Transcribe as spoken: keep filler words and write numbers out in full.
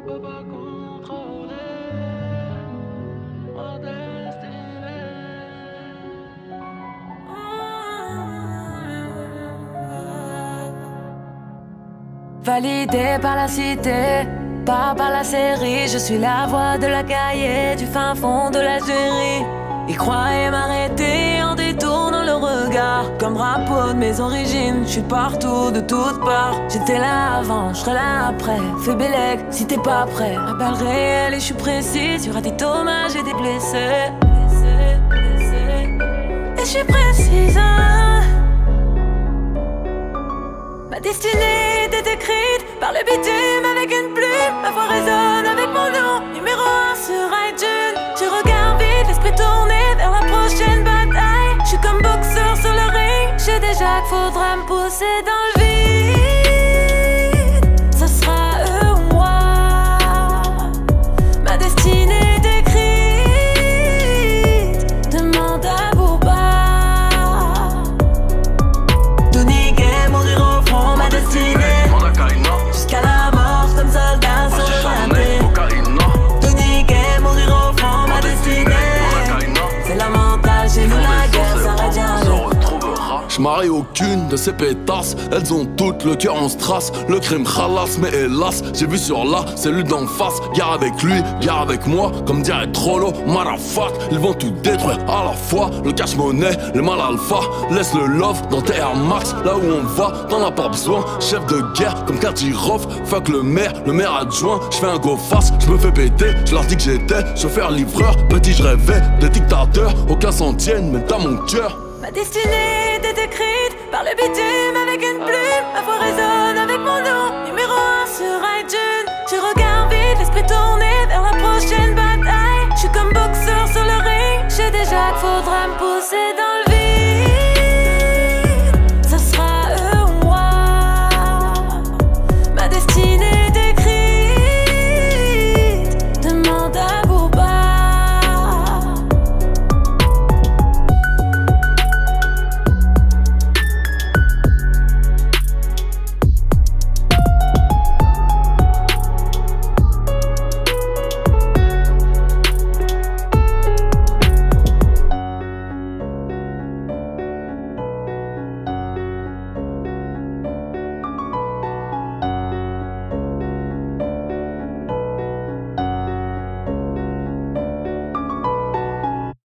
peux pas contrôler ma destinée. Validé par la cité, pas par la série. Je suis la voix de la cahier du fin fond de l'Algérie. Ils croyaient m'arrêter en détournant le regard. Comme drapeau de mes origines, je suis partout, de toutes parts. J'étais là avant, je serai là après. Fais Bélec, si t'es pas prêt. Ma balle réelle et je suis précise. Y'aura des dommages et des blessés. Et je suis précise, hein. Ma destinée était écrite par le bitume avec une plume. Ma voix résonne avec mon nom, numéro un sur iTunes. Je regarde vite, l'esprit tourné vers la prochaine bataille. Je suis comme boxeur sur le ring. Je sais déjà qu'il faudra me pousser dans le vide. Ce sera eux ou moi. Ma destinée est écrite. Demande à Booba. Tout niquer, mourir au front, ma destinée. Jusqu'à la mort, comme soldat sur le raté. Tout niquer, mourir au front, ma destinée. C'est la mentale, chez nous la guerre s'arrête jamais. J'marie aucune de ces pétasses. Elles ont toutes le cœur en strass. Le crime khalas, mais hélas, j'ai vu sur la cellule d'en face. Guerre avec lui, guerre avec moi. Comme dirait Trollo, Marafat. Ils vont tout détruire à la fois. Le cash-monnaie, le mal alpha. Laisse le love dans tes Air Max. Là où on va, t'en as pas besoin. Chef de guerre comme Kadyrov. Fuck le maire, le maire adjoint. J'fais un go face, j'me fais péter. J'leur dis que j'étais chauffeur livreur. Petit j'rêvais des dictateurs. Aucun s'en tienne, même dans mon cœur. Ma destinée était écrite par le bitume avec une plume. Ma voix résonne avec mon nom, numéro un sur iTunes. Je regarde vite, l'esprit tourné vers la prochaine bataille. Je suis comme boxeur sur le ring. Je sais déjà qu'il faudra me pousser